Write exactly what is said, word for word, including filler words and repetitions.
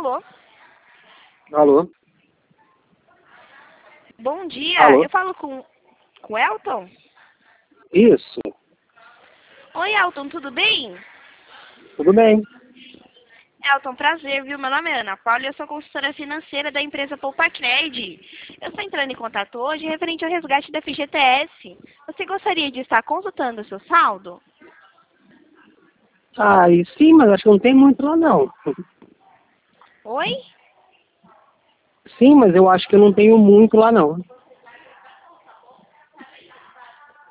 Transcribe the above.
Alô? Alô? Bom dia, Alô? eu falo com, com o Elton? Isso. Oi, Elton, tudo bem? Tudo bem. Elton, prazer, viu? Meu nome é Ana Paula e eu sou consultora financeira da empresa Poupacred. Eu estou entrando em contato hoje referente ao resgate da F G T S. Você gostaria de estar consultando o seu saldo? Ah, e sim, mas acho que não tem muito lá não. Oi? Sim, mas eu acho que eu não tenho muito lá não.